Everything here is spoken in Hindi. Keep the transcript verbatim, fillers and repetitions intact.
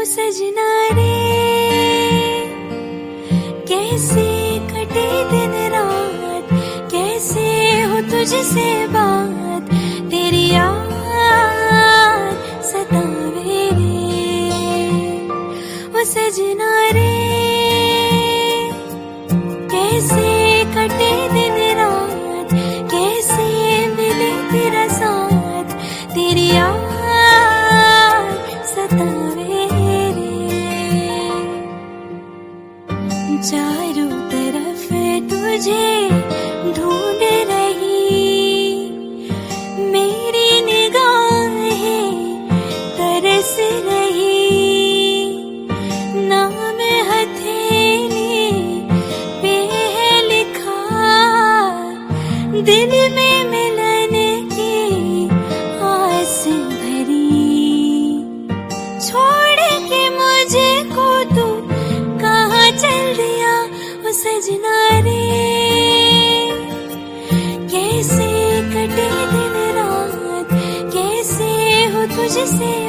सजना रे कैसे कटे दिन रात, कैसे हो तुझसे बात, तेरी याद सतावे रे। ओ सजना रे कैसे कटे दिन रात, कैसे मिले तेरा साथ, तेरी याद सतावे रे। चारों तरफ तुझे ढूंढ रही मेरी निगाहें, तरस रही नाम हथेली पे है लिखा, दिल में मिलन की आस भरी। छोड़ के मुझे को तू कहाँ चल दिया, ओ सजना रे कैसे कटे दिन रात, कैसे हो तुझसे